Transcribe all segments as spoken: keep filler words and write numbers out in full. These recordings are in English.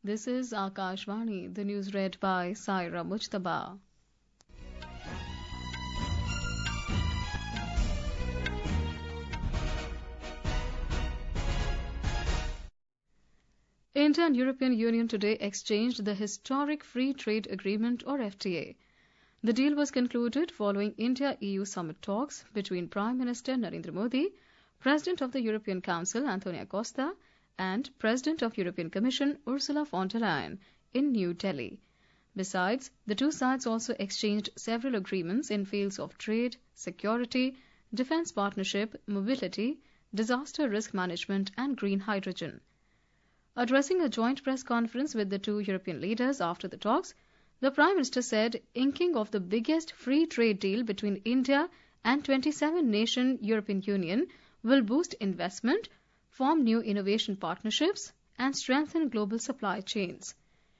This is Akashvani, the news read by Saira Mujtaba. India and European Union today exchanged the historic Free Trade Agreement or F T A. The deal was concluded following India-E U summit talks between Prime Minister Narendra Modi, President of the European Council Antonio Costa, and President of European Commission Ursula von der Leyen in New Delhi. Besides, the two sides also exchanged several agreements in fields of trade, security, defence partnership, mobility, disaster risk management and green hydrogen. Addressing a joint press conference with the two European leaders after the talks, the Prime Minister said inking of the biggest free trade deal between India and twenty-seven nation European Union will boost investment, form new innovation partnerships, and strengthen global supply chains.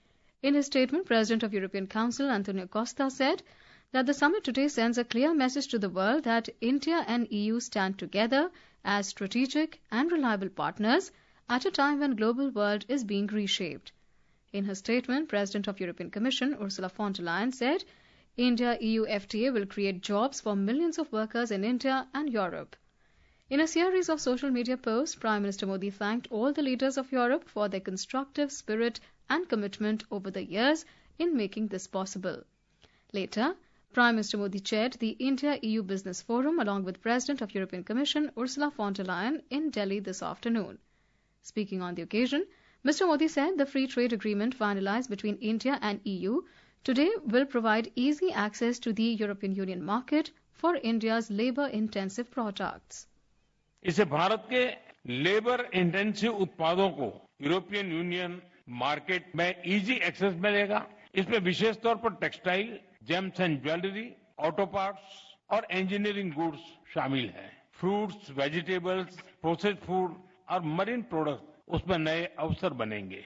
In his statement, President of European Council Antonio Costa said that the summit today sends a clear message to the world that India and E U stand together as strategic and reliable partners at a time when global world is being reshaped. In her statement, President of European Commission Ursula von der Leyen said India-E U F T A will create jobs for millions of workers in India and Europe. In a series of social media posts, Prime Minister Modi thanked all the leaders of Europe for their constructive spirit and commitment over the years in making this possible. Later, Prime Minister Modi chaired the India-E U Business Forum along with President of European Commission Ursula von der Leyen in Delhi this afternoon. Speaking on the occasion, Mister Modi said the free trade agreement finalized between India and E U today will provide easy access to the European Union market for India's labour-intensive products. इससे भारत के labour intensive उत्पादों को European Union market में easy access मिलेगा. इसमें विशेष तौर पर textile, gems and jewellery, auto parts और इंजीनियरिंग गुड्स शामिल हैं. फ्रूट्स, वेजिटेबल्स, प्रोसेस्ड फूड और मरीन प्रोडक्ट उसमें नए अवसर बनेंगे.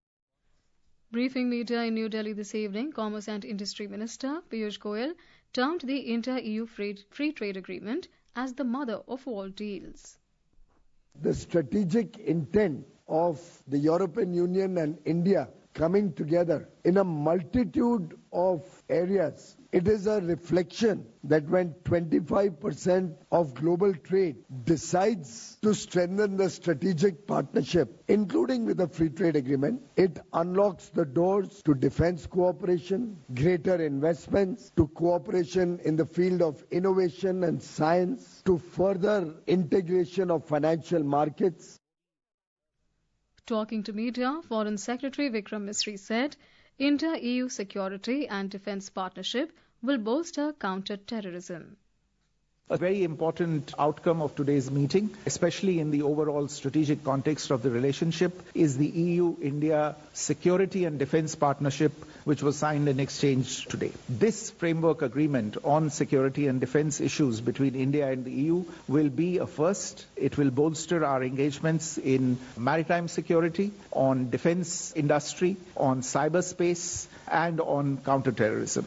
Briefing media in New Delhi this evening, Commerce and Industry Minister Piyush Goyal termed the India-E U free, free trade agreement as the mother of all deals. The strategic intent of the European Union and India coming together in a multitude of areas, it is a reflection that when twenty-five percent of global trade decides to strengthen the strategic partnership, including with the free trade agreement, it unlocks the doors to defense cooperation, greater investments, to cooperation in the field of innovation and science, to further integration of financial markets. Talking to media, Foreign Secretary Vikram Misri said India-E U security and defence partnership will bolster counter-terrorism. A very important outcome of today's meeting, especially in the overall strategic context of the relationship, is the E U-India security and defence partnership, which was signed and exchanged today. This framework agreement on security and defence issues between India and the E U will be a first. It will bolster our engagements in maritime security, on defence industry, on cyberspace, and on counter-terrorism.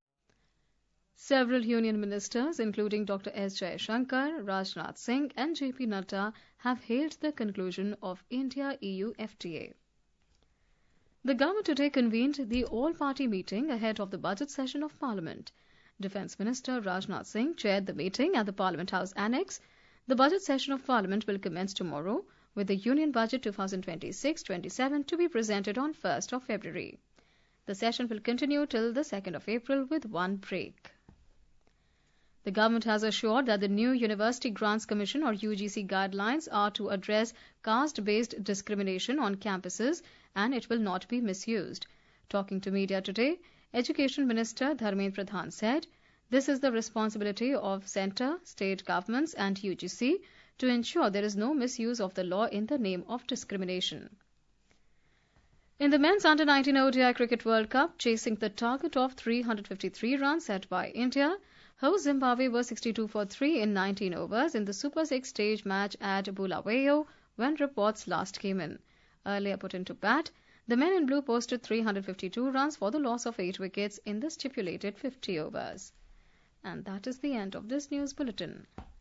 Several union ministers, including Doctor S. Jaishankar, Rajnath Singh and J P Nadda, have hailed the conclusion of India-E U F T A. The government today convened the all-party meeting ahead of the budget session of Parliament. Defence Minister Rajnath Singh chaired the meeting at the Parliament House Annex. The budget session of Parliament will commence tomorrow, with the Union Budget twenty twenty-six twenty-seven to be presented on first of February. The session will continue till the second of April with one break. The government has assured that the new University Grants Commission or U G C guidelines are to address caste-based discrimination on campuses and it will not be misused. Talking to media today, Education Minister Dharmendra Pradhan said, this is the responsibility of centre, state governments and U G C to ensure there is no misuse of the law in the name of discrimination. In the men's under nineteen O D I Cricket World Cup, chasing the target of three hundred fifty-three runs set by India, host Zimbabwe was sixty-two for three in nineteen overs in the Super six stage match at Bulawayo when reports last came in. Earlier put into bat, the men in blue posted three hundred fifty-two runs for the loss of eight wickets in the stipulated fifty overs. And that is the end of this news bulletin.